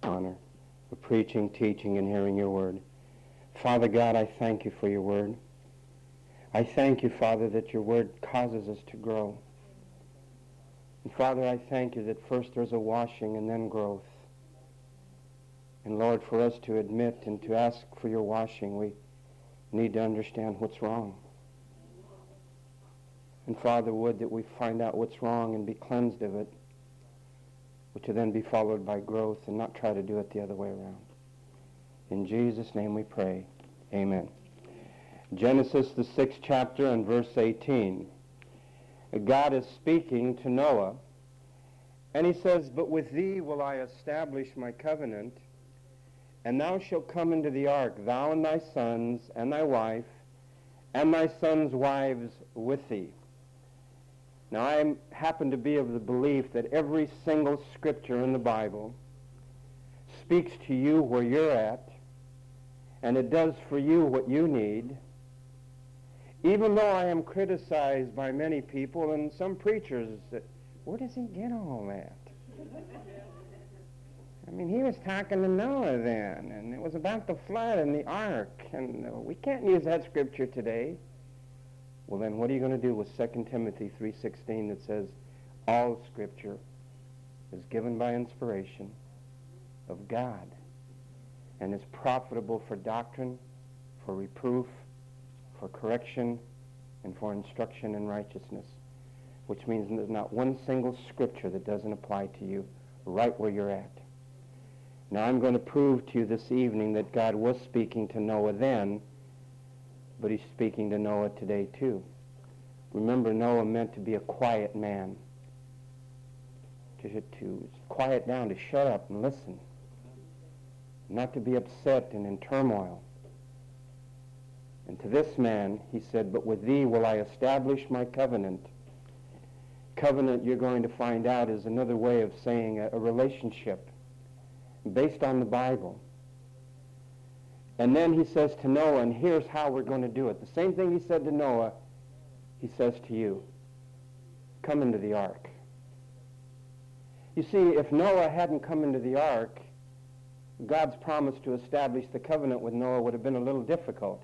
honor for preaching, teaching, and hearing your word. Father God, I thank you for your word. I thank you, Father, that your word causes us to grow. And Father, I thank you that first there's a washing and then growth. And Lord, for us to admit and to ask for your washing, we need to understand what's wrong. And Father, would that we find out what's wrong and be cleansed of it, which will then be followed by growth and not try to do it the other way around. In Jesus' name we pray. Amen. Genesis, the 6th chapter and verse 18. God is speaking to Noah, and he says, "But with thee will I establish my covenant, and thou shalt come into the ark, thou and thy sons, and thy wife, and thy sons' wives with thee." Now, I happen to be of the belief that every single scripture in the Bible speaks to you where you're at, and it does for you what you need. Even though I am criticized by many people and some preachers that, where does he get all that? I mean, he was talking to Noah then, and it was about the flood and the ark, and we can't use that scripture today. Well, then what are you going to do with 2 Timothy 3:16 that says, all scripture is given by inspiration of God and is profitable for doctrine, for reproof, for correction, and for instruction in righteousness, which means there's not one single scripture that doesn't apply to you right where you're at. Now, I'm going to prove to you this evening that God was speaking to Noah then, but he's speaking to Noah today too. Remember, Noah meant to be a quiet man, to quiet down, to shut up and listen, not to be upset and in turmoil. And to this man, he said, "But with thee will I establish my covenant." Covenant, you're going to find out, is another way of saying a relationship based on the Bible. And then he says to Noah, and here's how we're going to do it. The same thing he said to Noah, he says to you. Come into the ark. You see, if Noah hadn't come into the ark, God's promise to establish the covenant with Noah would have been a little difficult,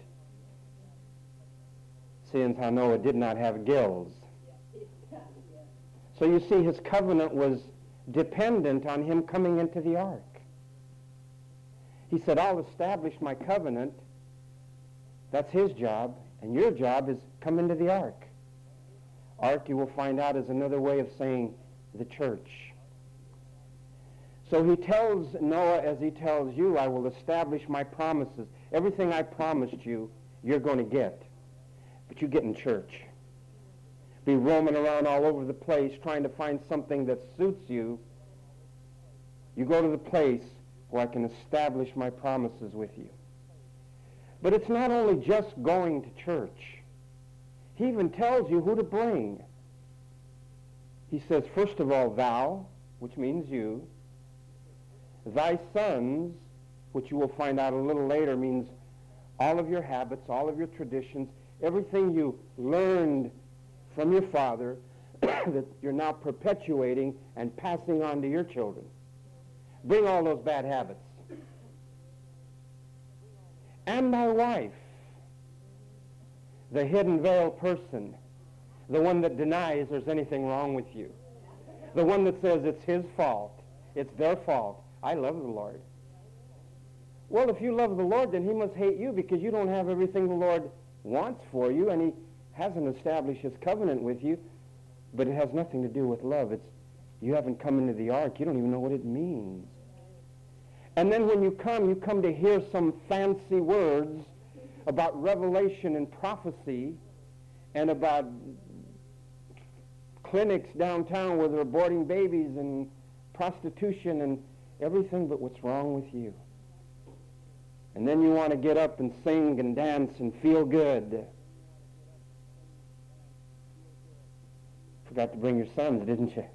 seeing how Noah did not have gills. So you see, his covenant was dependent on him coming into the ark. He said, I'll establish my covenant. That's his job, and your job is come into the ark. Ark, you will find out, is another way of saying the church. So he tells Noah, as he tells you, I will establish my promises. Everything I promised you, you're going to get. But you get in church. Be roaming around all over the place trying to find something that suits you. You go to the place where I can establish my promises with you. But it's not only just going to church. He even tells you who to bring. He says, first of all, thou, which means you, thy sons, which you will find out a little later means all of your habits, all of your traditions, everything you learned from your father that you're now perpetuating and passing on to your children. Bring all those bad habits. And thy wife, the hidden veil person, the one that denies there's anything wrong with you, the one that says it's his fault, it's their fault. I love the Lord. Well, if you love the Lord, then he must hate you because you don't have everything the Lord wants for you, and he hasn't established his covenant with you, but it has nothing to do with love. It's you haven't come into the ark. You don't even know what it means. And then when you come to hear some fancy words about revelation and prophecy and about clinics downtown where they're aborting babies and prostitution and everything but what's wrong with you. And then you want to get up and sing and dance and feel good. Forgot to bring your sons, didn't you?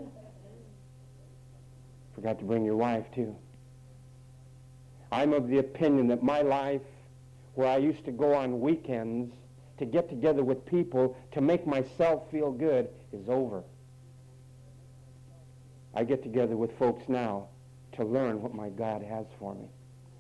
Forgot to bring your wife, too. I'm of the opinion that my life, where I used to go on weekends to get together with people to make myself feel good, is over. I get together with folks now to learn what my God has for me.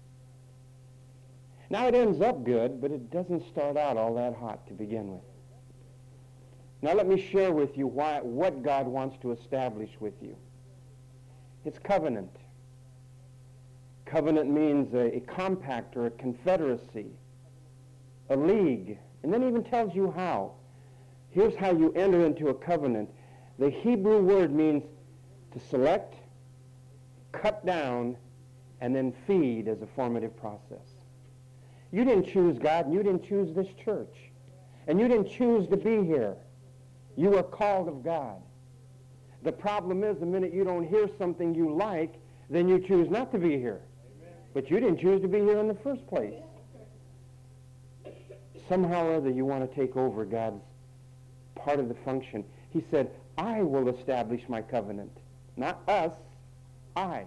Now it ends up good, but it doesn't start out all that hot to begin with. Now let me share with you what God wants to establish with you. It's covenant. Covenant means a compact or a confederacy, a league, and then even tells you how. Here's how you enter into a covenant. The Hebrew word means to select, cut down, and then feed as a formative process. You didn't choose God, and you didn't choose this church, and you didn't choose to be here. You were called of God. The problem is the minute you don't hear something you like, then you choose not to be here. Amen. But you didn't choose to be here in the first place. Somehow or other you want to take over God's part of the function. He said, I will establish my covenant. Not us, I.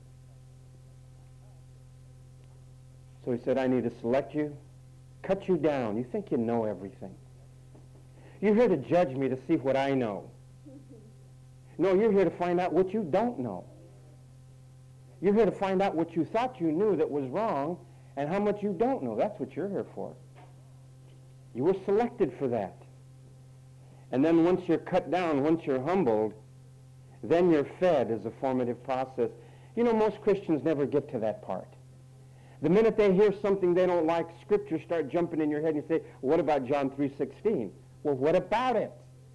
So he said, I need to select you, cut you down. You think you know everything. You're here to judge me to see what I know. No, you're here to find out what you don't know. You're here to find out what you thought you knew that was wrong and how much you don't know. That's what you're here for. You were selected for that. And then once you're cut down, once you're humbled, then you're fed as a formative process. You know, most Christians never get to that part. The minute they hear something they don't like, scriptures start jumping in your head and you say, what about John 3:16? Well, what about it?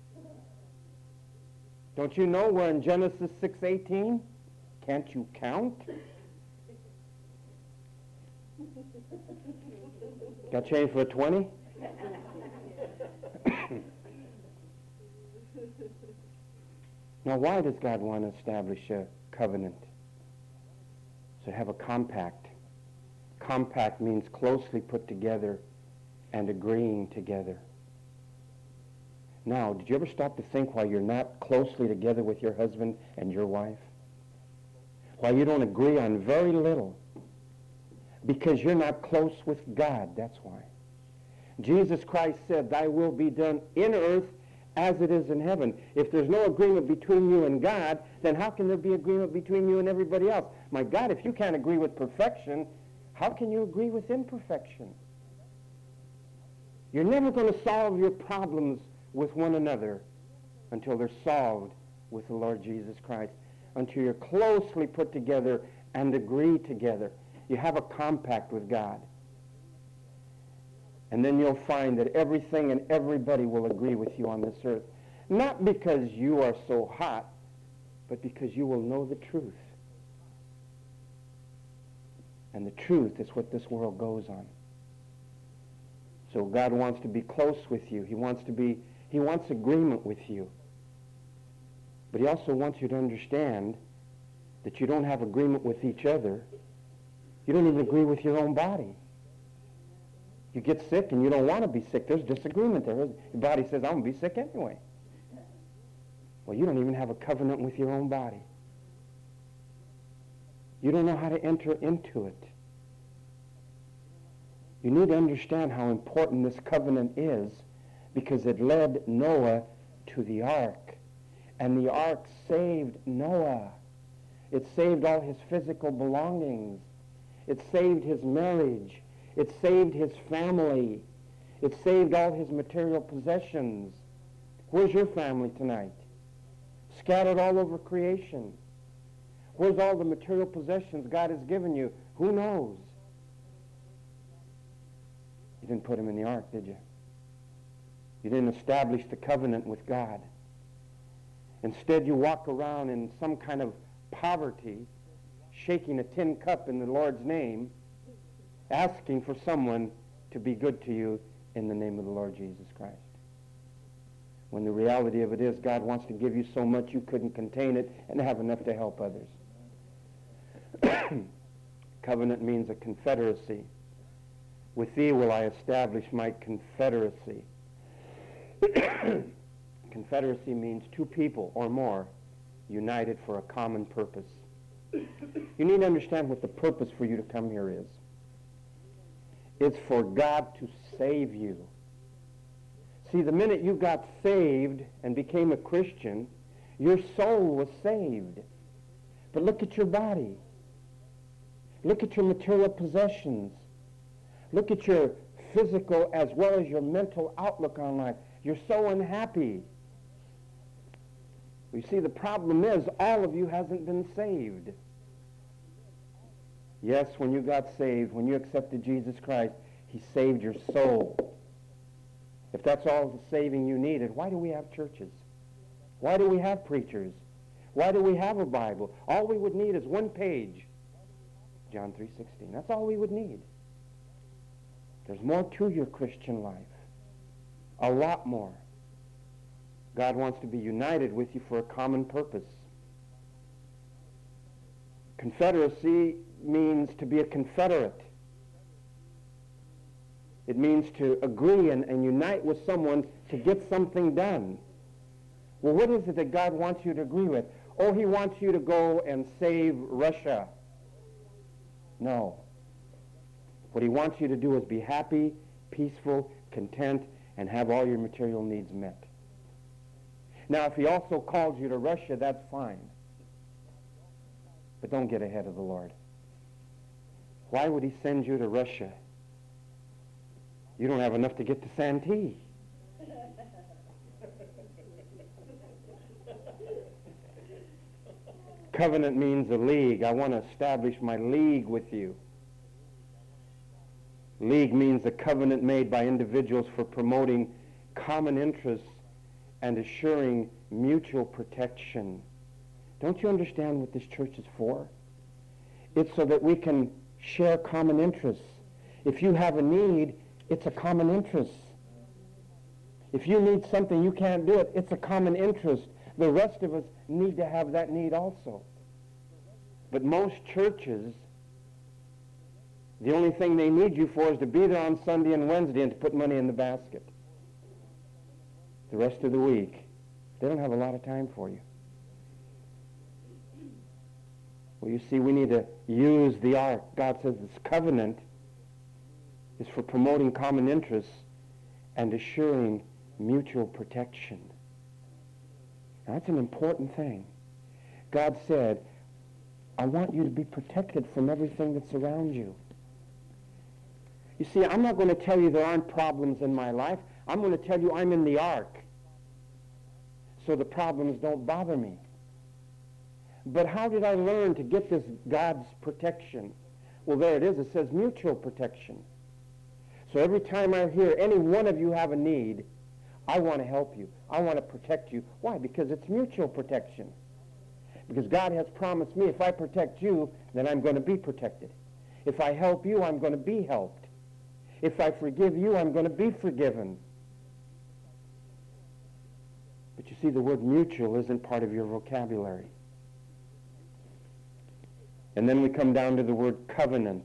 Don't you know we're in Genesis 6:18? Can't you count? Got change for a 20? Now, why does God want to establish a covenant? To have a compact. Compact means closely put together and agreeing together. Now, did you ever stop to think why you're not closely together with your husband and your wife? Why you don't agree on very little? Because you're not close with God, that's why. Jesus Christ said, thy will be done in earth as it is in heaven. If there's no agreement between you and God, then how can there be agreement between you and everybody else? My God, if you can't agree with perfection, how can you agree with imperfection? You're never going to solve your problems with one another until they're solved with the Lord Jesus Christ, until you're closely put together and agree together. You have a compact with God. And then you'll find that everything and everybody will agree with you on this earth. Not because you are so hot, but because you will know the truth. And the truth is what this world goes on. So God wants to be close with you. He wants agreement with you. But he also wants you to understand that you don't have agreement with each other. You don't even agree with your own body. You get sick and you don't want to be sick. There's disagreement there. Your body says, I'm going to be sick anyway. Well, you don't even have a covenant with your own body. You don't know how to enter into it. You need to understand how important this covenant is, because it led Noah to the ark. And the ark saved Noah. It saved all his physical belongings. It saved his marriage. It saved his family. It saved all his material possessions. Where's your family tonight? Scattered all over creation. Where's all the material possessions God has given you? Who knows? You didn't put them in the ark, did you? You didn't establish the covenant with God. Instead, you walk around in some kind of poverty, shaking a tin cup in the Lord's name, asking for someone to be good to you in the name of the Lord Jesus Christ. When the reality of it is, God wants to give you so much you couldn't contain it and have enough to help others. Covenant means a confederacy. With thee will I establish my confederacy. Confederacy means two people or more united for a common purpose. You need to understand what the purpose for you to come here is. It's for God to save you. See, the minute you got saved and became a Christian, your soul was saved. But look at your body. Look at your material possessions. Look at your physical as well as your mental outlook on life. You're so unhappy. You see, the problem is all of you hasn't been saved. Yes, when you got saved, when you accepted Jesus Christ, he saved your soul. If that's all the saving you needed, why do we have churches? Why do we have preachers? Why do we have a Bible? All we would need is one page. John 3:16. That's all we would need. There's more to your Christian life. A lot more. God wants to be united with you for a common purpose. Confederacy means to be a confederate. It means to agree and unite with someone to get something done. Well, what is it that God wants you to agree with? Oh, he wants you to go and save Russia. No. What he wants you to do is be happy, peaceful, content, and have all your material needs met. Now, if he also calls you to Russia, that's fine. But don't get ahead of the Lord. Why would he send you to Russia? You don't have enough to get to Santee. Covenant means a league. I want to establish my league with you. League means a covenant made by individuals for promoting common interests and assuring mutual protection. Don't you understand what this church is for? It's so that we can share common interests. If you have a need, it's a common interest. If you need something, you can't do it, it's a common interest. The rest of us need to have that need also. But most churches, the only thing they need you for is to be there on Sunday and Wednesday and to put money in the basket. The rest of the week, they don't have a lot of time for you. Well, you see, we need to use the ark. God says this covenant is for promoting common interests and assuring mutual protection. Now, that's an important thing. God said, I want you to be protected from everything that's around you. You see, I'm not going to tell you there aren't problems in my life. I'm going to tell you I'm in the ark, so the problems don't bother me. But how did I learn to get this God's protection? Well, there it is. It says mutual protection. So every time I hear any one of you have a need, I want to help you. I want to protect you. Why? Because it's mutual protection. Because God has promised me if I protect you, then I'm going to be protected. If I help you, I'm going to be helped. If I forgive you, I'm going to be forgiven. But you see, the word mutual isn't part of your vocabulary. And then we come down to the word covenant.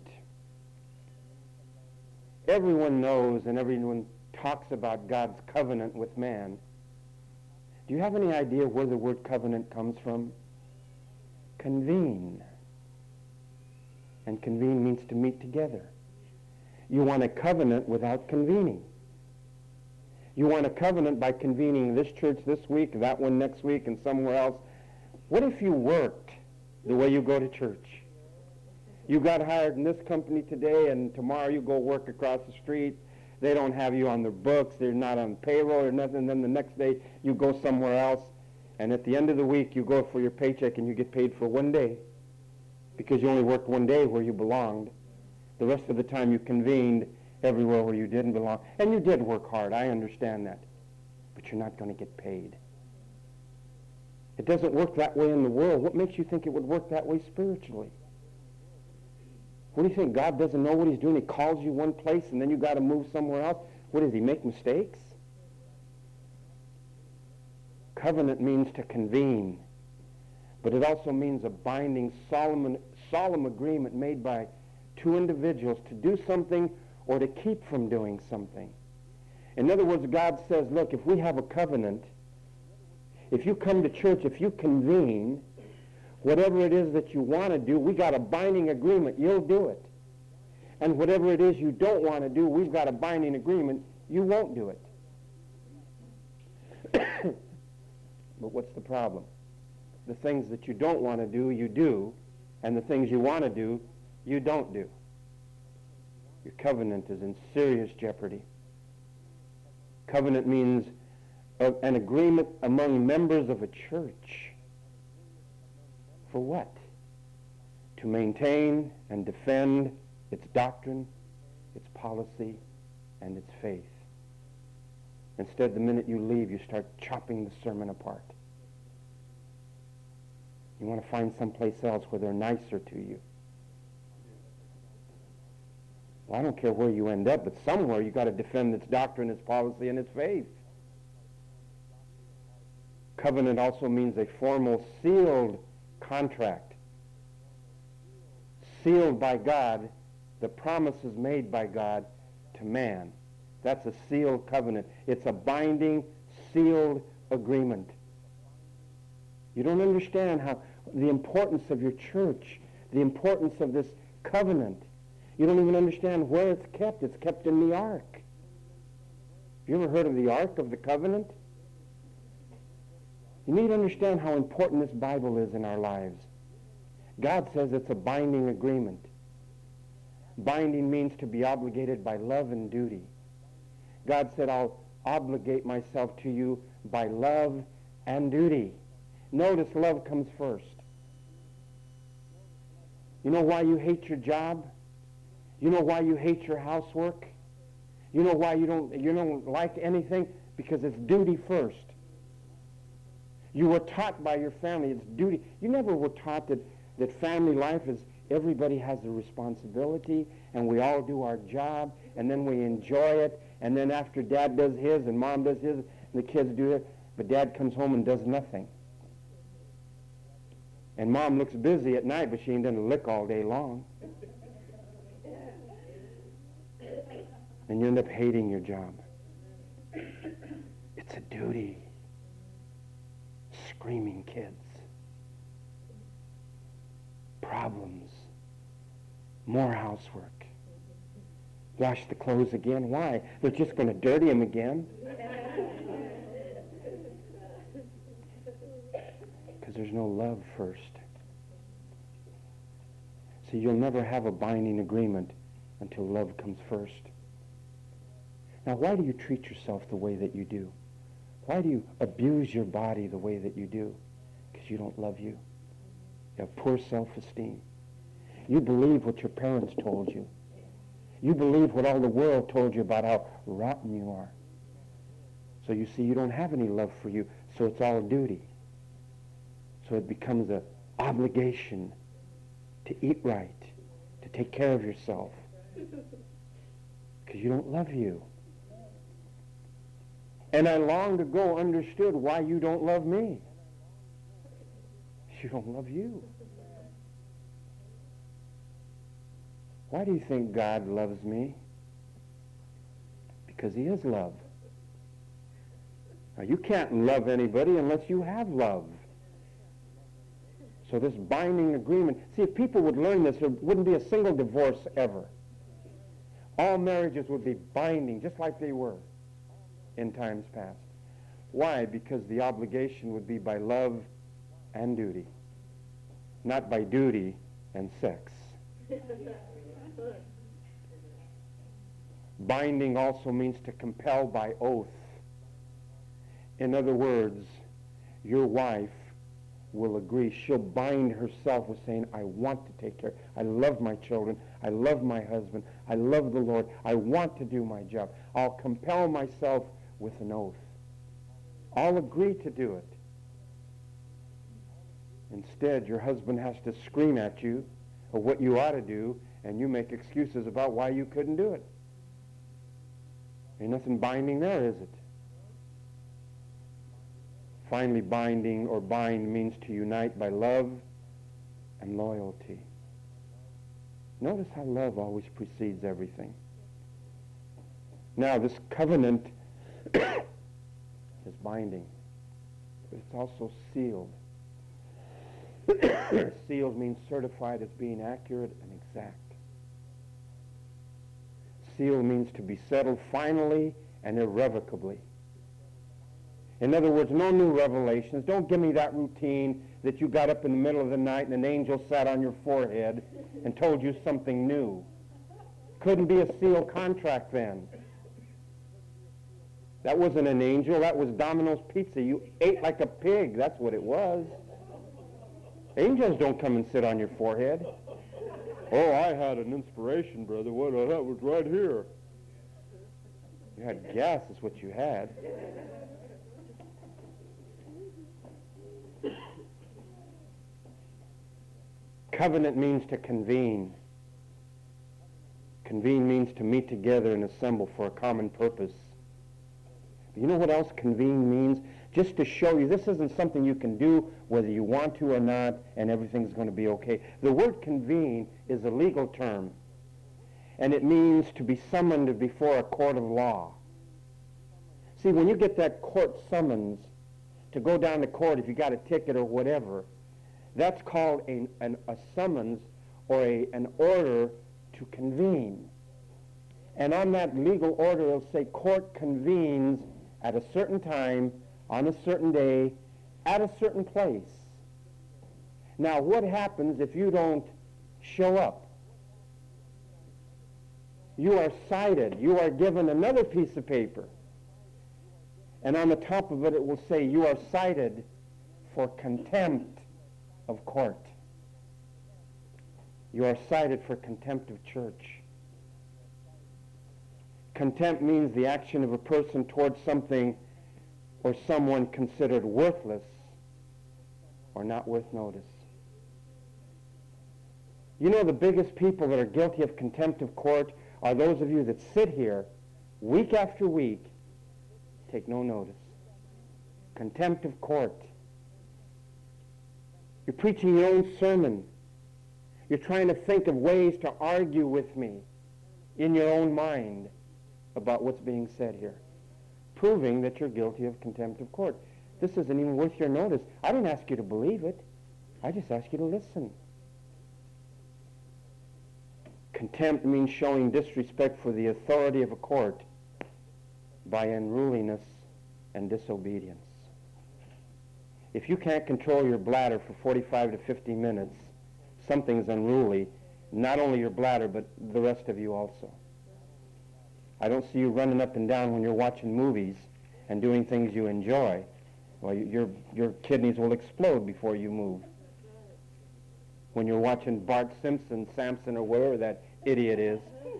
Everyone knows and everyone talks about God's covenant with man. Do you have any idea where the word covenant comes from? Convene. And convene means to meet together. You want a covenant without convening. You want a covenant by convening this church this week, that one next week, and somewhere else. What if you worked the way you go to church? You got hired in this company today, and tomorrow you go work across the street. They don't have you on their books. They're not on payroll or nothing. Then the next day you go somewhere else, and at the end of the week you go for your paycheck and you get paid for one day because you only worked one day where you belonged. The rest of the time you convened everywhere where you didn't belong. And you did work hard. I understand that. But you're not going to get paid. It doesn't work that way in the world. What makes you think it would work that way spiritually? What do you think? God doesn't know what he's doing? He calls you one place and then you got to move somewhere else? What does he make mistakes? Covenant means to convene. But it also means a binding, solemn agreement made by two individuals to do something or to keep from doing something. In other words, God says, look, if we have a covenant, if you come to church, if you convene, whatever it is that you want to do, we got a binding agreement, you'll do it. And whatever it is you don't want to do, we've got a binding agreement, you won't do it. But what's the problem? The things that you don't want to do, you do, and the things you want to do, you don't do. Your covenant is in serious jeopardy. Covenant means an agreement among members of a church. For what? To maintain and defend its doctrine, its policy, and its faith. Instead, the minute you leave, you start chopping the sermon apart. You want to find someplace else where they're nicer to you. Well, I don't care where you end up, but somewhere you've got to defend its doctrine, its policy, and its faith. Covenant also means a formal sealed contract. Sealed by God, the promises made by God to man. That's a sealed covenant. It's a binding, sealed agreement. You don't understand how the importance of your church, the importance of this covenant. You don't even understand where it's kept. It's kept in the ark. Have you ever heard of the Ark of the Covenant? You need to understand how important this Bible is in our lives. God says it's a binding agreement. Binding means to be obligated by love and duty. God said, I'll obligate myself to you by love and duty. Notice love comes first. You know why you hate your job? You know why you hate your housework? You know why you don't like anything? Because it's duty first. You were taught by your family it's duty. You never were taught that family life is everybody has a responsibility and we all do our job and then we enjoy it, and then after dad does his and mom does his and the kids do it, but dad comes home and does nothing. And mom looks busy at night, but she ain't done a lick all day long. And you end up hating your job. It's a duty. Screaming kids. Problems. More housework. Wash the clothes again. Why? They're just going to dirty them again. Because there's no love first. See, you'll never have a binding agreement until love comes first. Now, why do you treat yourself the way that you do? Why do you abuse your body the way that you do? Because you don't love you. You have poor self-esteem. You believe what your parents told you. You believe what all the world told you about how rotten you are. So you see, you don't have any love for you, so it's all duty. So it becomes an obligation to eat right, to take care of yourself, because you don't love you. And I long ago understood why you don't love me. You don't love you. Why do you think God loves me? Because he is love. Now, you can't love anybody unless you have love. So this binding agreement, see, if people would learn this, there wouldn't be a single divorce ever. All marriages would be binding, just like they were in times past. Why? Because the obligation would be by love and duty, not by duty and sex. Binding also means to compel by oath. In other words, your wife will agree. She'll bind herself with saying, I want to take care. I love my children. I love my husband. I love the Lord. I want to do my job. I'll compel myself with an oath. I'll agree to do it. Instead, your husband has to scream at you of what you ought to do, and you make excuses about why you couldn't do it. Ain't nothing binding there, is it? Finally, binding or bind means to unite by love and loyalty. Notice how love always precedes everything. Now, this covenant is binding, but it's also sealed. Sealed means certified as being accurate and exact. Sealed means to be settled finally and irrevocably. In other words, no new revelations. Don't give me that routine that you got up in the middle of the night and an angel sat on your forehead and told you something new. Couldn't be a sealed contract then. That wasn't an angel. That was Domino's Pizza. You ate like a pig. That's what it was. Angels don't come and sit on your forehead. Oh, I had an inspiration, brother. What? That was right here. You had gas is what you had. Covenant means to convene. Convene means to meet together and assemble for a common purpose. You know what else convene means? Just to show you this isn't something you can do whether you want to or not and everything's going to be okay. The word convene is a legal term, and it means to be summoned before a court of law. See, when you get that court summons to go down to court if you got a ticket or whatever, that's called a summons or an order to convene. And on that legal order it'll say court convenes at a certain time, on a certain day, at a certain place. Now what happens if you don't show up? You are cited. You are given another piece of paper. And on the top of it, it will say you are cited for contempt of court. You are cited for contempt of church. Contempt means the action of a person towards something or someone considered worthless or not worth notice. You know, the biggest people that are guilty of contempt of court are those of you that sit here week after week, take no notice. Contempt of court. You're preaching your own sermon. You're trying to think of ways to argue with me in your own mind about what's being said here, proving that you're guilty of contempt of court. This isn't even worth your notice. I didn't ask you to believe it. I just asked you to listen. Contempt means showing disrespect for the authority of a court by unruliness and disobedience. If you can't control your bladder for 45 to 50 minutes, something's unruly, not only your bladder, but the rest of you also. I don't see you running up and down when you're watching movies and doing things you enjoy. Well, your kidneys will explode before you move. When you're watching Bart Simpson, Samson, or wherever that idiot is.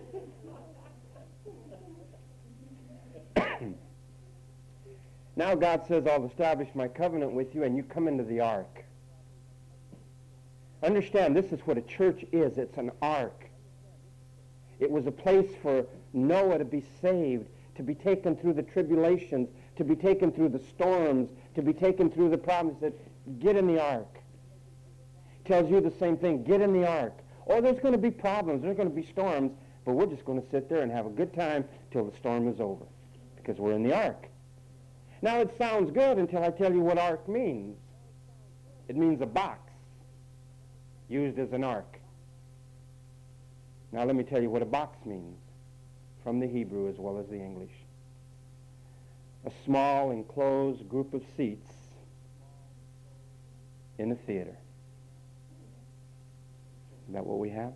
Now God says, I'll establish my covenant with you, and you come into the ark. Understand, this is what a church is. It's an ark. It was a place for Noah to be saved, to be taken through the tribulations, to be taken through the storms, to be taken through the problems. That get in the ark. Tells you the same thing. Get in the ark. Oh, there's going to be problems. There's going to be storms, but we're just going to sit there and have a good time till the storm is over because we're in the ark. Now, it sounds good until I tell you what ark means. It means a box used as an ark. Now, let me tell you what a box means from the Hebrew as well as the English. A small, enclosed group of seats in a theater. Is that what we have?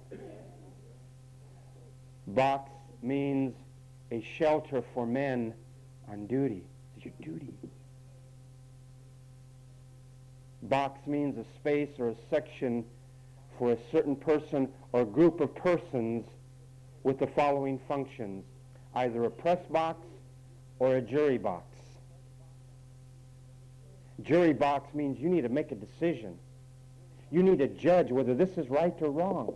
Box means a shelter for men on duty. It's your duty. Box means a space or a section for a certain person or group of persons with the following functions: either a press box or a jury box. Jury box means you need to make a decision. You need to judge whether this is right or wrong.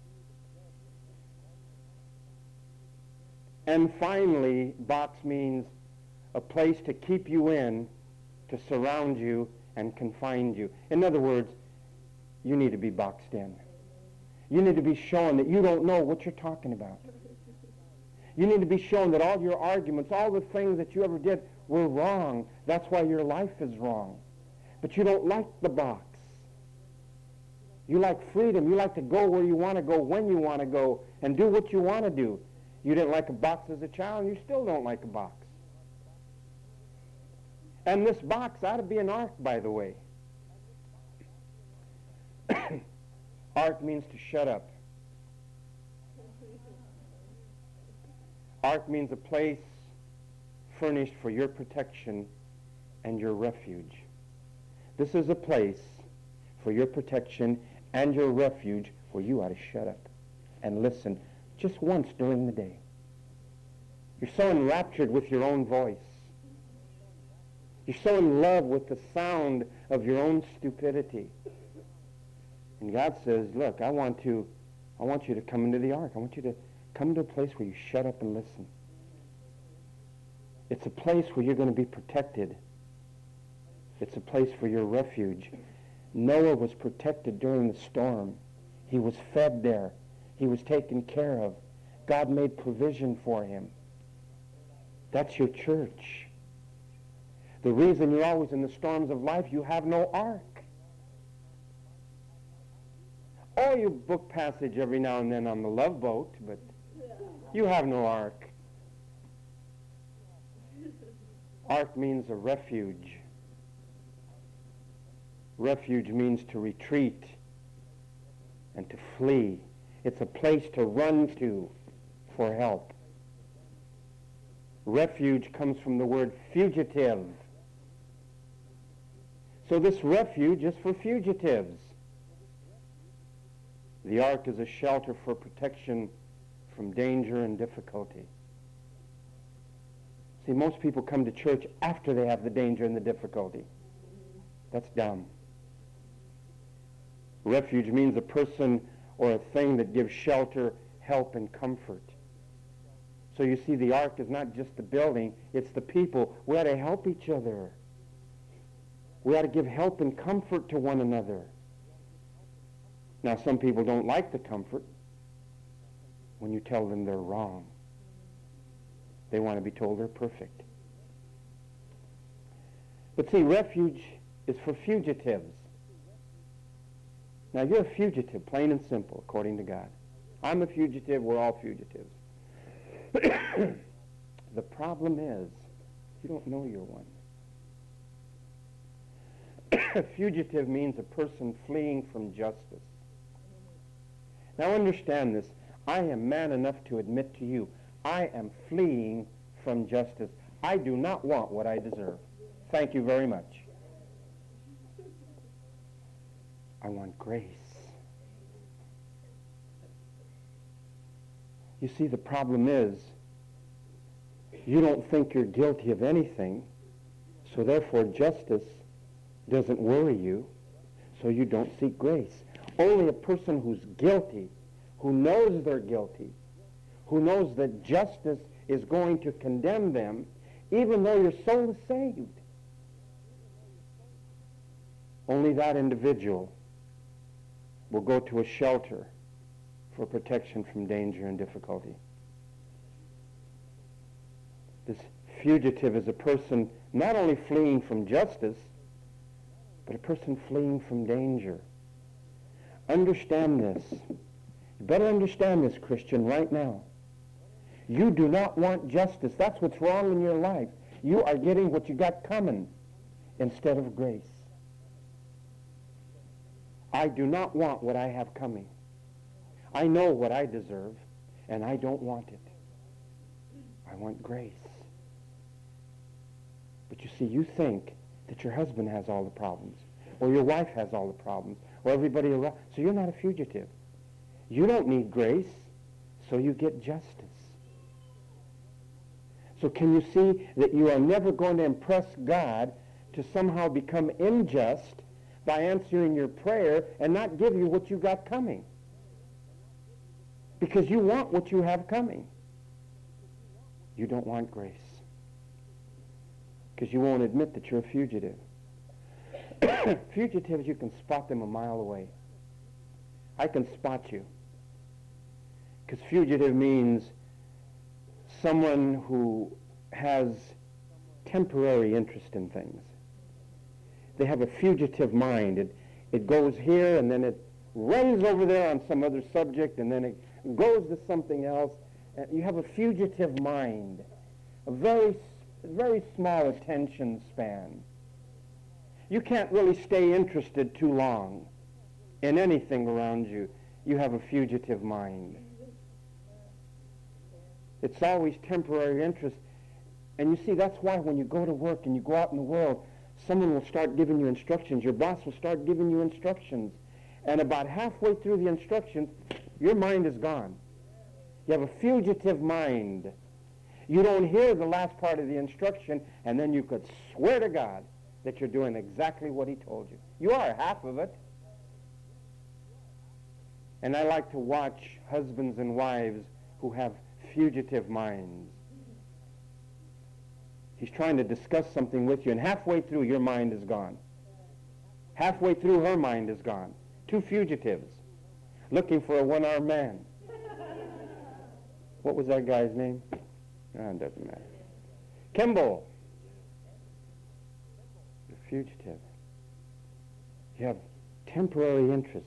And finally, box means a place to keep you in, to surround you and confine you. In other words, you need to be boxed in. You need to be shown that you don't know what you're talking about. You need to be shown that all your arguments, all the things that you ever did were wrong. That's why your life is wrong. But you don't like the box. You like freedom. You like to go where you want to go, when you want to go, and do what you want to do. You didn't like a box as a child, and you still don't like a box. And this box ought to be an ark, by the way. Ark means to shut up. Ark means a place furnished for your protection and your refuge. This is a place for your protection and your refuge where you ought to shut up and listen just once during the day. You're so enraptured with your own voice. You're so in love with the sound of your own stupidity. And God says, look, I want you to come into the ark. I want you to come to a place where you shut up and listen. It's a place where you're going to be protected. It's a place for your refuge. Noah was protected during the storm. He was fed there. He was taken care of. God made provision for him. That's your church. The reason you're always in the storms of life, you have no ark. Oh, you book passage every now and then on the Love Boat, but you have no ark. Ark means a refuge. Refuge means to retreat and to flee. It's a place to run to for help. Refuge comes from the word fugitive. So this refuge is for fugitives. The ark is a shelter for protection from danger and difficulty. See, most people come to church after they have the danger and the difficulty. That's dumb. Refuge means a person or a thing that gives shelter, help, and comfort. So you see, the ark is not just the building, it's the people. We ought to help each other. We ought to give help and comfort to one another. Now, some people don't like the comfort when you tell them they're wrong. They want to be told they're perfect. But see, refuge is for fugitives. Now, you're a fugitive, plain and simple, according to God. I'm a fugitive. We're all fugitives. The problem is, you don't know you're one. Fugitive means a person fleeing from justice. Now understand this. I am man enough to admit to you, I am fleeing from justice. I do not want what I deserve. Thank you very much. I want grace. You see, the problem is, you don't think you're guilty of anything, so therefore justice doesn't worry you, so you don't seek grace. Only a person who's guilty, who knows they're guilty, who knows that justice is going to condemn them, even though your soul is saved. Only that individual will go to a shelter for protection from danger and difficulty. This fugitive is a person not only fleeing from justice, but a person fleeing from danger. Understand this. You better understand this, Christian, right now. You do not want justice. That's what's wrong in your life. You are getting what you got coming instead of grace. I do not want what I have coming. I know what I deserve, and I don't want it. I want grace. But you see, you think that your husband has all the problems, or your wife has all the problems, or everybody around. So you're not a fugitive. You don't need grace, so you get justice. So can you see that you are never going to impress God to somehow become unjust by answering your prayer and not give you what you got coming? Because you want what you have coming. You don't want grace. Because you won't admit that you're a fugitive. Fugitives, you can spot them a mile away. I can spot you. Because fugitive means someone who has temporary interest in things. They have a fugitive mind. It goes here, and then it runs over there on some other subject, and then it goes to something else. You have a fugitive mind, a very very small attention span. You can't really stay interested too long in anything around you. You have a fugitive mind. It's always temporary interest. And you see, that's why when you go to work and you go out in the world, someone will start giving you instructions. Your boss will start giving you instructions. And about halfway through the instructions, your mind is gone. You have a fugitive mind. You don't hear the last part of the instruction, and then you could swear to God that you're doing exactly what he told you. You are half of it. And I like to watch husbands and wives who have fugitive minds. He's trying to discuss something with you, and halfway through, your mind is gone. Halfway through, her mind is gone. Two fugitives looking for a one-armed man. What was that guy's name? It doesn't matter. Kimball. The fugitive. You have temporary interest.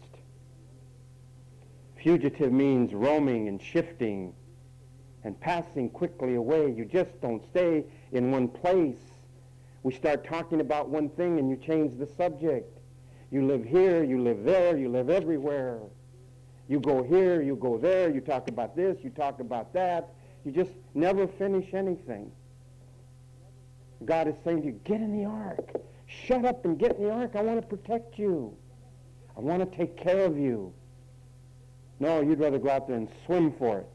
Fugitive means roaming and shifting and passing quickly away. You just don't stay in one place. We start talking about one thing and you change the subject. You live here, you live there, you live everywhere. You go here, you go there, you talk about this, you talk about that. You just never finish anything. God is saying to you, get in the ark. Shut up and get in the ark. I want to protect you. I want to take care of you. No, you'd rather go out there and swim for it.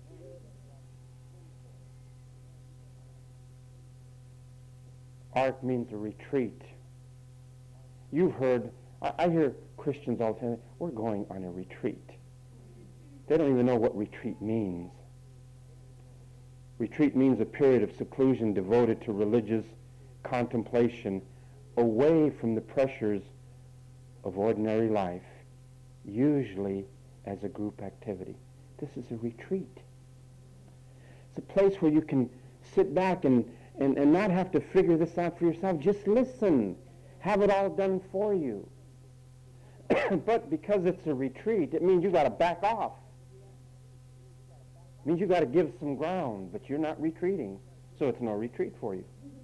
Ark means a retreat. You've heard, I hear Christians all the time, we're going on a retreat. They don't even know what retreat means. Retreat means a period of seclusion devoted to religious contemplation away from the pressures of ordinary life, usually as a group activity. This is a retreat. It's a place where you can sit back and not have to figure this out for yourself. Just listen. Have it all done for you. But because it's a retreat, it means you got to back off. It means you got to give some ground, but you're not retreating, so it's no retreat for you.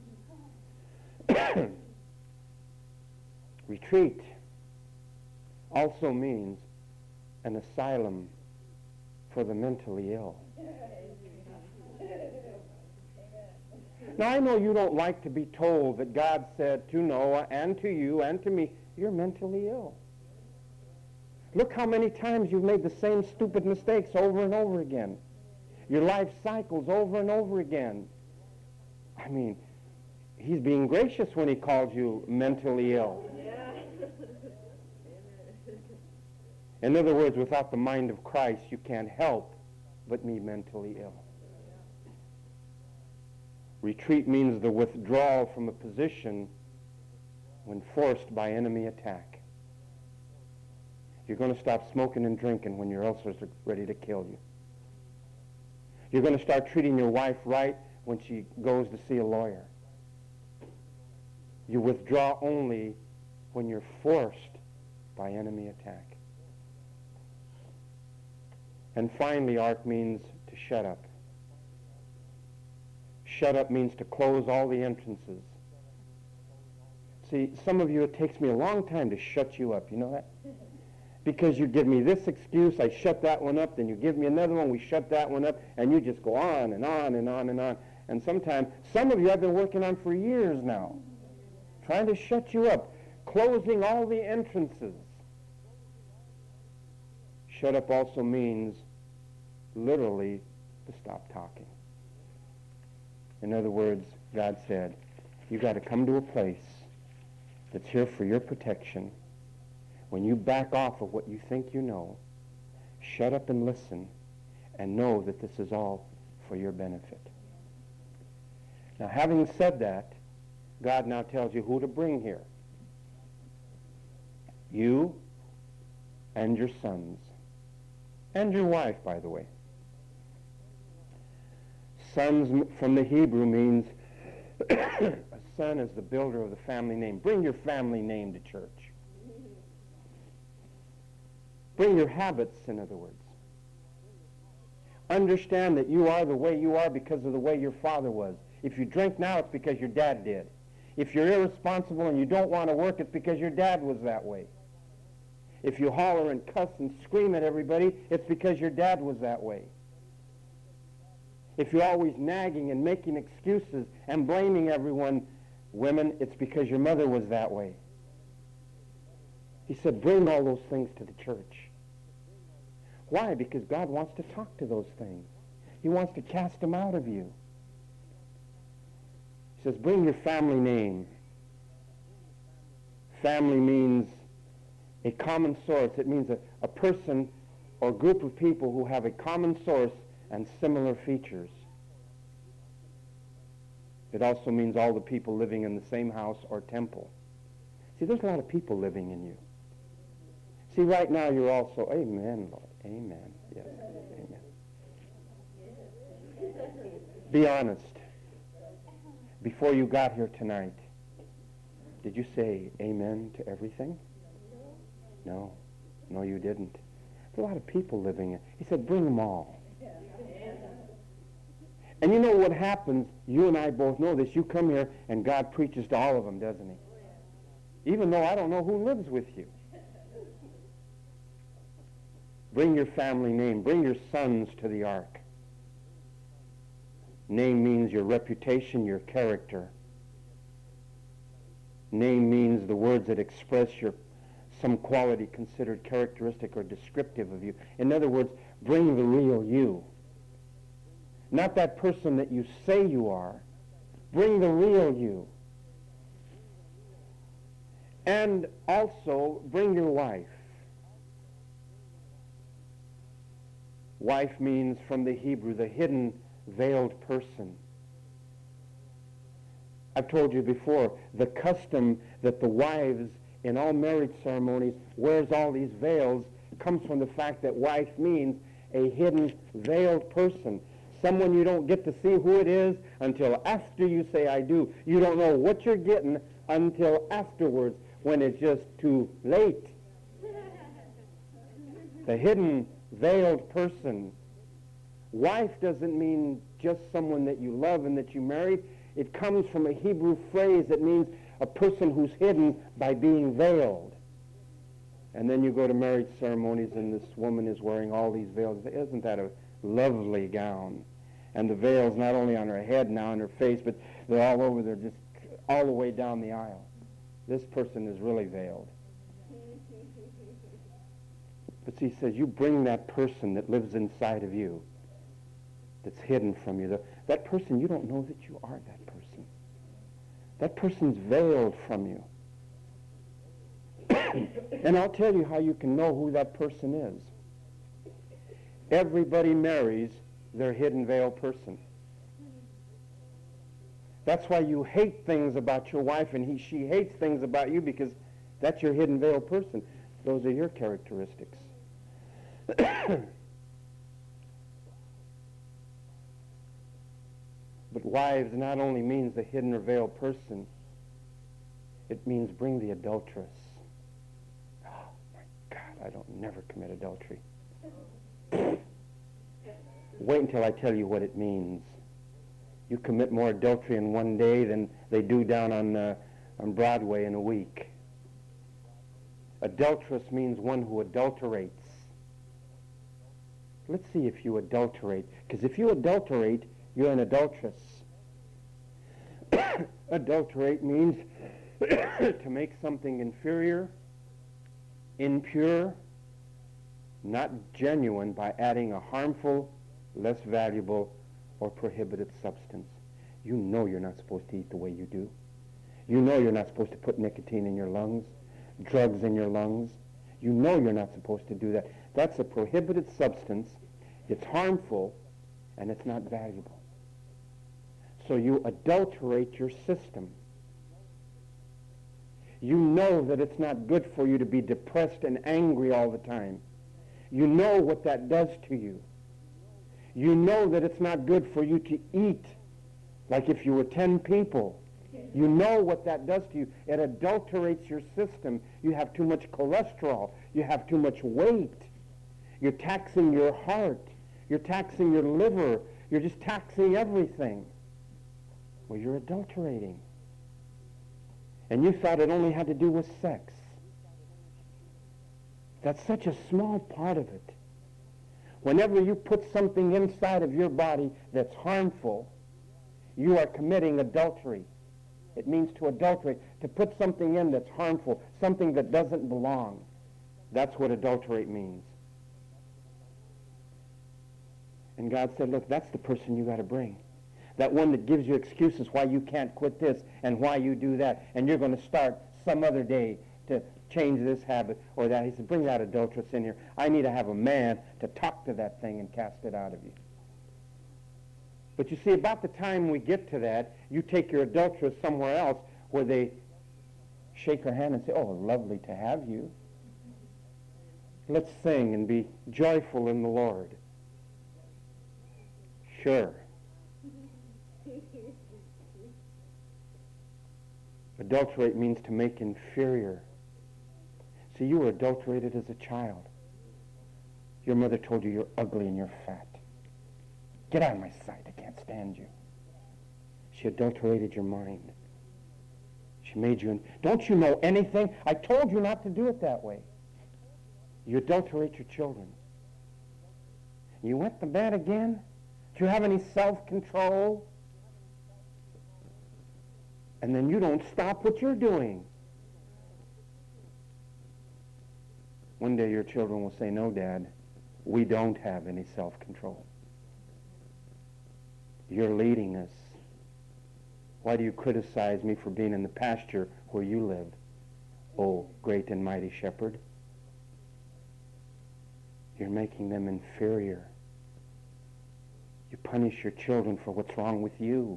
Retreat also means an asylum for the mentally ill. Now, I know you don't like to be told that God said to Noah and to you and to me, you're mentally ill. Look how many times you've made the same stupid mistakes over and over again. Your life cycles over and over again. I mean, he's being gracious when he calls you mentally ill. In other words, without the mind of Christ, you can't help but be mentally ill. Retreat means the withdrawal from a position when forced by enemy attack. You're going to stop smoking and drinking when your ulcers are ready to kill you. You're going to start treating your wife right when she goes to see a lawyer. You withdraw only when you're forced by enemy attack. And finally, ark means to shut up. Shut up means to close all the entrances. See, some of you, it takes me a long time to shut you up. You know that? Because you give me this excuse, I shut that one up, then you give me another one, we shut that one up, and you just go on and on and on and on. And sometimes, some of you I've been working on for years now, trying to shut you up, closing all the entrances. Shut up also means literally to stop talking. In other words, God said, you've got to come to a place that's here for your protection. When you back off of what you think you know, shut up and listen and know that this is all for your benefit. Now, having said that, God now tells you who to bring here. You and your sons. And your wife, by the way. Sons from the Hebrew means a son is the builder of the family name. Bring your family name to church. Bring your habits, in other words. Understand that you are the way you are because of the way your father was. If you drink now, it's because your dad did. If you're irresponsible and you don't want to work, it's because your dad was that way. If you holler and cuss and scream at everybody, it's because your dad was that way. If you're always nagging and making excuses and blaming everyone, women, it's because your mother was that way. He said, bring all those things to the church. Why? Because God wants to talk to those things. He wants to cast them out of you. He says, bring your family name. Family means a common source. It means a person or group of people who have a common source and similar features. It also means all the people living in the same house or temple. See, there's a lot of people living in you. See, right now you're also, amen, Lord, amen, yes, amen. Be honest. Before you got here tonight, did you say amen to everything? No. No, you didn't. There's a lot of people living in. He said, bring them all. And you know what happens? You and I both know this. You come here and God preaches to all of them, doesn't he? Even though I don't know who lives with you. Bring your family name. Bring your sons to the ark. Name means your reputation, your character. Name means the words that express some quality considered characteristic or descriptive of you. In other words, bring the real you. Not that person that you say you are. Bring the real you. And also, bring your wife. Wife means, from the Hebrew, the hidden, veiled person. I've told you before, the custom that the wives in all marriage ceremonies wears all these veils comes from the fact that wife means a hidden, veiled person. Someone you don't get to see who it is until after you say, I do. You don't know what you're getting until afterwards when it's just too late. The hidden, veiled person. Wife doesn't mean just someone that you love and that you married. It comes from a Hebrew phrase that means a person who's hidden by being veiled. And then you go to marriage ceremonies and this woman is wearing all these veils. Isn't that a lovely gown? And the veil's not only on her head now, on her face, but they're all over. They're just all the way down the aisle. This person is really veiled. But see, he says, you bring that person that lives inside of you, that's hidden from you. That person, you don't know that you are that person. That person's veiled from you. And I'll tell you how you can know who that person is. Everybody marries their hidden veiled person. That's why you hate things about your wife and she hates things about you, because that's your hidden veiled person. Those are your characteristics. But wives not only means the hidden or veiled person, it means bring the adulteress. Oh my God, I don't never commit adultery. Wait until I tell you what it means. You commit more adultery in one day than they do down on Broadway in a week. Adulteress means one who adulterates. Let's see if you adulterate. Because if you adulterate, you're an adulteress. Adulterate means to make something inferior, impure, not genuine, by adding a harmful, less valuable, or prohibited substance. You know you're not supposed to eat the way you do. You know you're not supposed to put nicotine in your lungs, drugs in your lungs. You know you're not supposed to do that. That's a prohibited substance. It's harmful, and it's not valuable. So you adulterate your system. You know that it's not good for you to be depressed and angry all the time. You know what that does to you. You know that it's not good for you to eat like if you were 10 people. You know what that does to you. It adulterates your system. You have too much cholesterol. You have too much weight. You're taxing your heart. You're taxing your liver. You're just taxing everything. Well, you're adulterating. And you thought it only had to do with sex. That's such a small part of it. Whenever you put something inside of your body that's harmful, you are committing adultery. It means to adulterate, to put something in that's harmful, something that doesn't belong. That's what adulterate means. And God said, look, that's the person you got to bring. That one that gives you excuses why you can't quit this and why you do that, and you're going to start some other day to change this habit or that. He said, bring that adulteress in here. I need to have a man to talk to that thing and cast it out of you. But you see, about the time we get to that, you take your adulteress somewhere else where they shake her hand and say, oh, lovely to have you. Let's sing and be joyful in the Lord. Sure. Adulterate means to make inferior. See, you were adulterated as a child. Your mother told you you're ugly and you're fat. Get out of my sight. I can't stand you. She adulterated your mind. She made you... Don't you know anything? I told you not to do it that way. You adulterate your children. You went to bed again? Do you have any self-control? And then you don't stop what you're doing. One day your children will say, no, Dad, we don't have any self-control. You're leading us. Why do you criticize me for being in the pasture where you live? Oh, great and mighty shepherd. You're making them inferior. You punish your children for what's wrong with you.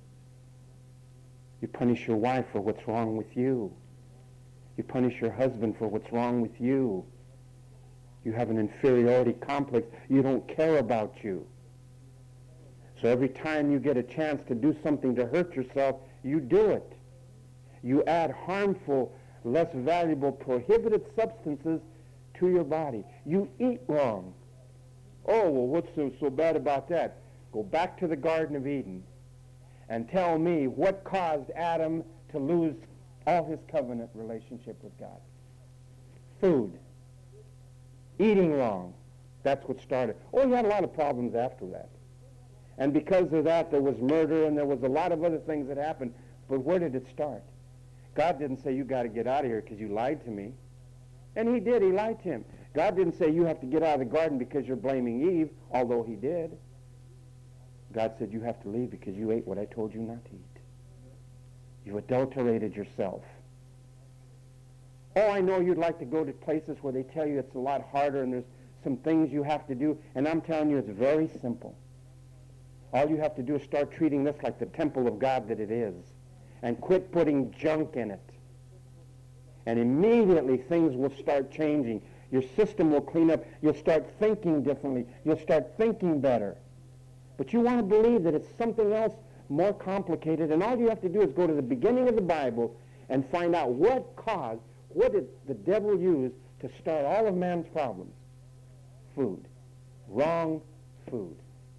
You punish your wife for what's wrong with you. You punish your husband for what's wrong with you. You have an inferiority complex. You don't care about you. So every time you get a chance to do something to hurt yourself, you do it. You add harmful, less valuable, prohibited substances to your body. You eat wrong. Oh, well, what's so bad about that? Go back to the Garden of Eden and tell me what caused Adam to lose all his covenant relationship with God. Food. Eating wrong. That's what started. Oh, he had a lot of problems after that. And because of that, there was murder and there was a lot of other things that happened. But where did it start? God didn't say, you got to get out of here because you lied to me. And he did. He lied to him. God didn't say, you have to get out of the garden because you're blaming Eve, although he did. God said, you have to leave because you ate what I told you not to eat. You adulterated yourself. Oh, I know you'd like to go to places where they tell you it's a lot harder and there's some things you have to do. And I'm telling you, it's very simple. All you have to do is start treating this like the temple of God that it is. And quit putting junk in it. And immediately things will start changing. Your system will clean up. You'll start thinking differently. You'll start thinking better. But you want to believe that it's something else more complicated. And all you have to do is go to the beginning of the Bible and find out what did the devil use to start all of man's problems? Food. Wrong food.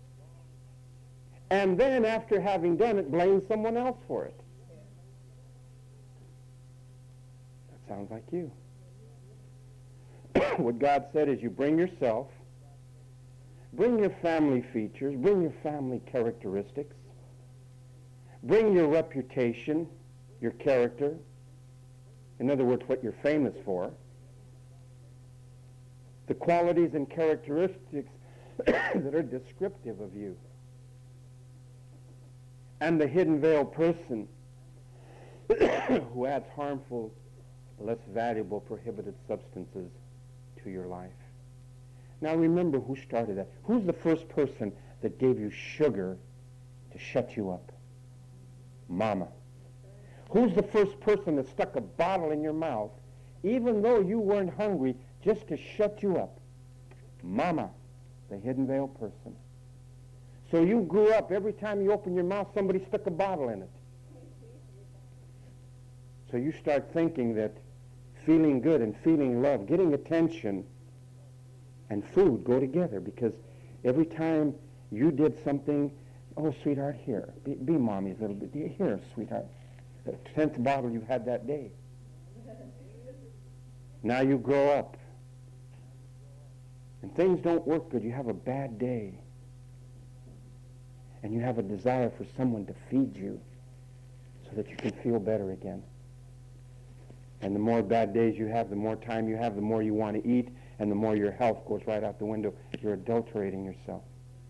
And then after having done it, blame someone else for it. That sounds like you. What God said is you bring yourself, bring your family features, bring your family characteristics, bring your reputation, your character, in other words, what you're famous for, the qualities and characteristics that are descriptive of you, and the hidden veil person who adds harmful, less valuable, prohibited substances to your life. Now remember who started that. Who's the first person that gave you sugar to shut you up? Mama. Who's the first person that stuck a bottle in your mouth, even though you weren't hungry, just to shut you up? Mama, the hidden veil person. So you grew up, every time you open your mouth, somebody stuck a bottle in it. So you start thinking that feeling good and feeling love, getting attention, and food go together, because every time you did something, Oh, sweetheart, here. Be mommy's little bit. Here, sweetheart. The 10th bottle you had that day. Now you grow up. And things don't work good. You have a bad day. And you have a desire for someone to feed you so that you can feel better again. And the more bad days you have, the more time you have, the more you want to eat, and the more your health goes right out the window. You're adulterating yourself.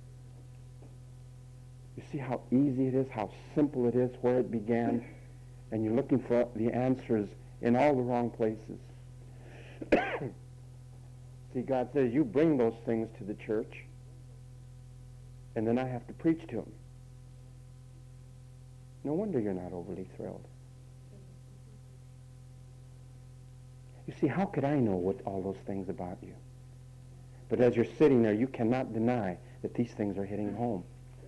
You see how easy it is, how simple it is, where it began, and you're looking for the answers in all the wrong places. See, God says, you bring those things to the church, and then I have to preach to them. No wonder you're not overly thrilled. You see, how could I know what all those things about you? But as you're sitting there, you cannot deny that these things are hitting home.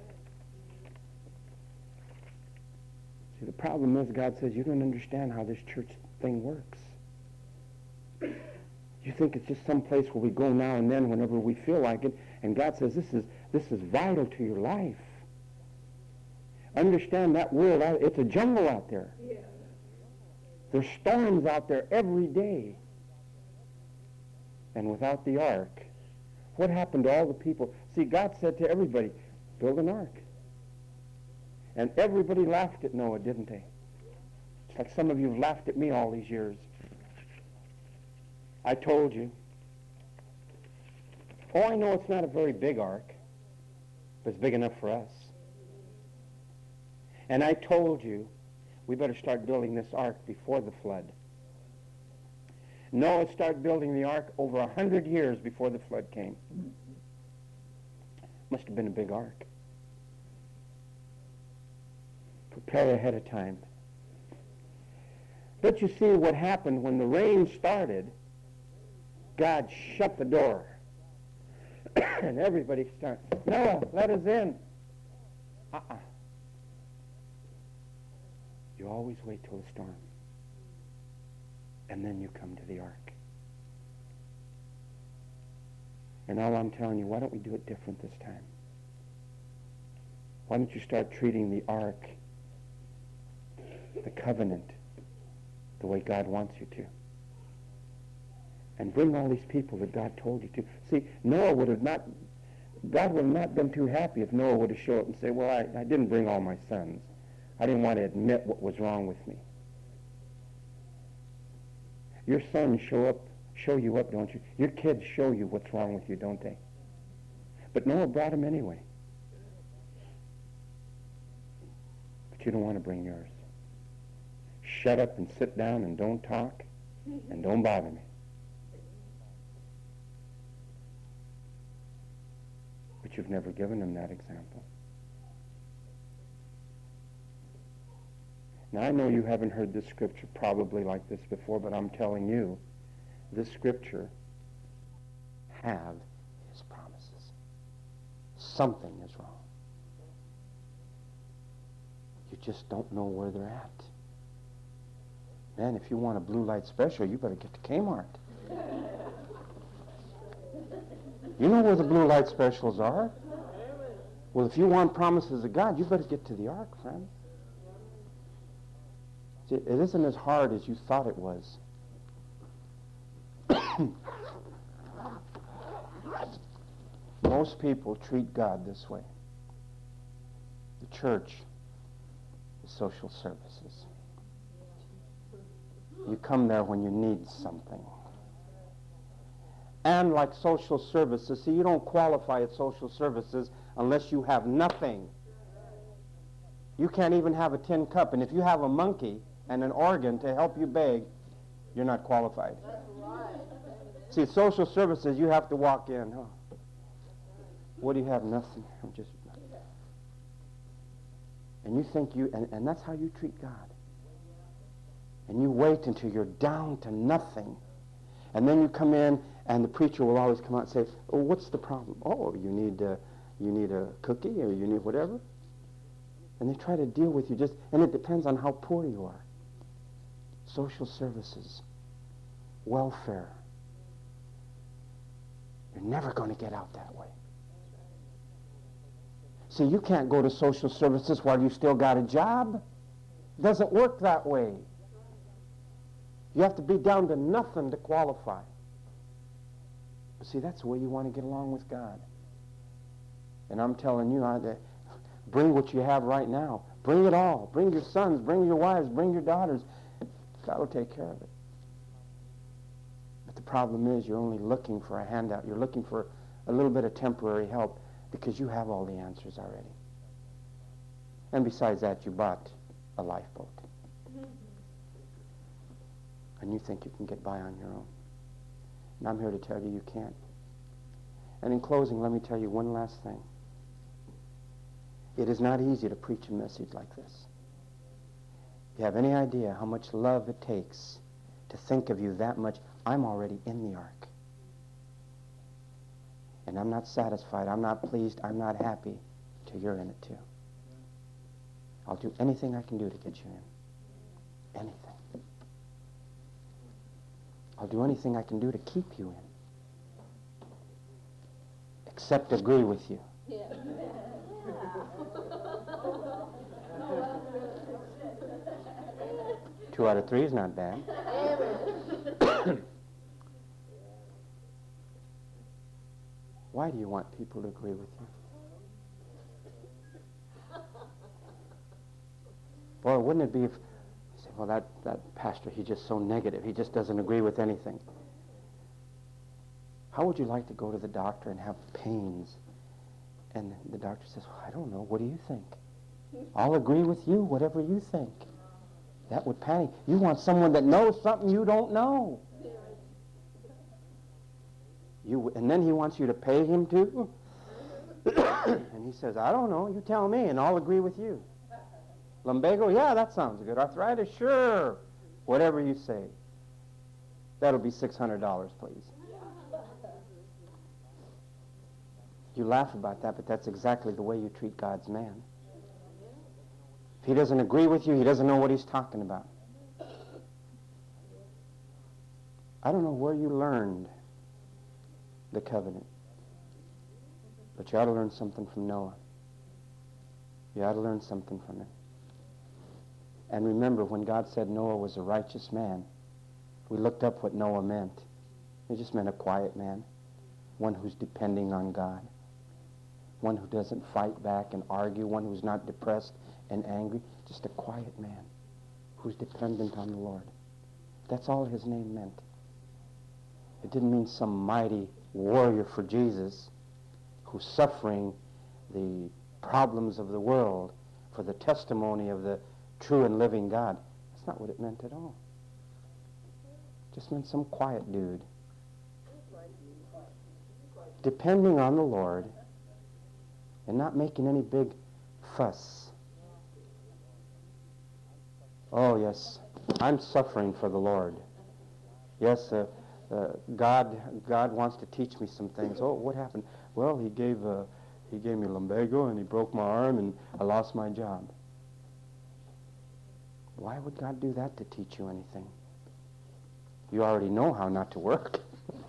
See, the problem is, God says, you don't understand how this church thing works. You think it's just some place where we go now and then whenever we feel like it, and God says, this is vital to your life. Understand that world, it's a jungle out there. Yeah. There's storms out there every day. And without the ark, what happened to all the people? See, God said to everybody, build an ark. And everybody laughed at Noah, didn't they? It's like some of you have laughed at me all these years. I told you. Oh, I know it's not a very big ark, but it's big enough for us. And I told you, we better start building this ark before the flood. Noah started building the ark over 100 years before the flood came. Must have been a big ark. Prepare ahead of time. But you see what happened when the rain started, God shut the door. And everybody started, Noah, let us in. You always wait till the storm. And then you come to the ark. And all I'm telling you, why don't we do it different this time? Why don't you start treating the ark, the covenant, the way God wants you to? And bring all these people that God told you to. See, God would have not been too happy if Noah would have showed up and said, well, I didn't bring all my sons. I didn't want to admit what was wrong with me. Your sons show you up, don't you? Your kids show you what's wrong with you, don't they? But Noah brought them anyway. But you don't want to bring yours. Shut up and sit down and don't talk and don't bother me. But you've never given them that example. Now, I know you haven't heard this scripture probably like this before, but I'm telling you, this scripture have his promises. Something is wrong. You just don't know where they're at. Man, if you want a blue light special, you better get to Kmart. You know where the blue light specials are? Well, if you want promises of God, you better get to the ark, friend. See, it isn't as hard as you thought it was. Most people treat God this way. The church is social services. You come there when you need something. And like social services, see, you don't qualify at social services unless you have nothing. You can't even have a tin cup. And if you have a monkey and an organ to help you beg, you're not qualified. See, social services, you have to walk in. Oh, what do you have? Nothing. I'm just... And you think and that's how you treat God. And you wait until you're down to nothing. And then you come in, and the preacher will always come out and say, oh, what's the problem? Oh, you need a cookie, or you need whatever? And they try to deal with you and it depends on how poor you are. Social services, welfare. You're never going to get out that way. See, you can't go to social services while you still got a job. It doesn't work that way. You have to be down to nothing to qualify. But see, that's the way you want to get along with God. And I'm telling you, bring what you have right now. Bring it all. Bring your sons, bring your wives, bring your daughters. God will take care of it. But the problem is you're only looking for a handout. You're looking for a little bit of temporary help because you have all the answers already. And besides that, you bought a lifeboat. And you think you can get by on your own. And I'm here to tell you can't. And in closing, let me tell you one last thing. It is not easy to preach a message like this. You have any idea how much love it takes to think of you that much? I'm already in the ark. And I'm not satisfied, I'm not pleased, I'm not happy till you're in it too. I'll do anything I can do to get you in. Anything. I'll do anything I can do to keep you in. Except agree with you. Yeah. 2 out of 3 is not bad. Why do you want people to agree with you? Boy, wouldn't it be if you say, well, that pastor, he's just so negative. He just doesn't agree with anything. How would you like to go to the doctor and have pains? And the doctor says, well, I don't know. What do you think? I'll agree with you, whatever you think. That would panic. You want someone that knows something you don't know. And then he wants you to pay him too. And he says, I don't know. You tell me, and I'll agree with you. Lumbago, yeah, that sounds good. Arthritis, sure. Whatever you say. That'll be $600, please. You laugh about that, but that's exactly the way you treat God's man. If he doesn't agree with you, he doesn't know what he's talking about. I don't know where you learned the covenant, but you ought to learn something from Noah. You ought to learn something from it. And remember, when God said Noah was a righteous man, we looked up what Noah meant. It just meant a quiet man, one who's depending on God, one who doesn't fight back and argue, one who's not depressed and angry, just a quiet man who's dependent on the Lord. That's all his name meant. It didn't mean some mighty warrior for Jesus who's suffering the problems of the world for the testimony of the true and living God. That's not what it meant at all. It just meant some quiet dude depending on the Lord and not making any big fuss. Oh, yes, I'm suffering for the Lord. Yes, God wants to teach me some things. Oh, what happened? Well, he gave me lumbago and he broke my arm and I lost my job. Why would God do that to teach you anything? You already know how not to work.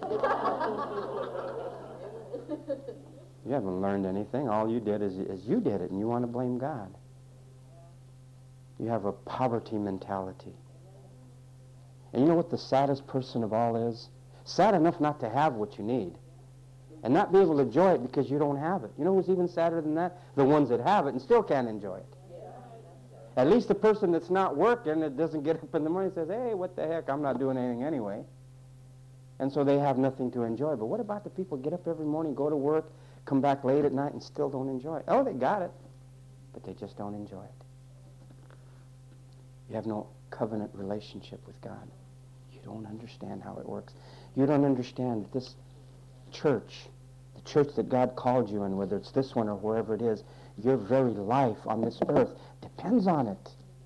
You haven't learned anything. All you did is you did it, and you want to blame God. You have a poverty mentality. And you know what the saddest person of all is? Sad enough not to have what you need and not be able to enjoy it because you don't have it. You know who's even sadder than that? The ones that have it and still can't enjoy it. At least the person that's not working, that doesn't get up in the morning and says, hey, what the heck, I'm not doing anything anyway. And so they have nothing to enjoy. But what about the people who get up every morning, go to work, come back late at night and still don't enjoy it? Oh, they got it, but they just don't enjoy it. You have no covenant relationship with God. You don't understand how it works. You don't understand that this church, the church that God called you in, whether it's this one or wherever it is, your very life on this earth depends on it.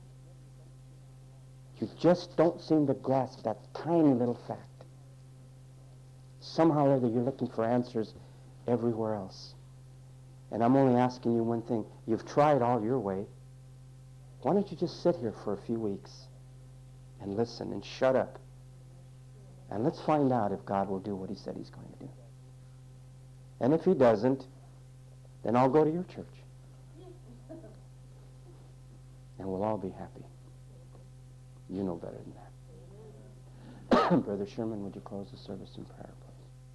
You just don't seem to grasp that tiny little fact. Somehow or other you're looking for answers everywhere else. And I'm only asking you one thing. You've tried all your way. Why don't you just sit here for a few weeks and listen and shut up? And let's find out if God will do what he said he's going to do. And if he doesn't, then I'll go to your church. and we'll all be happy. You know better than that. Brother Sherman, would you close the service in prayer?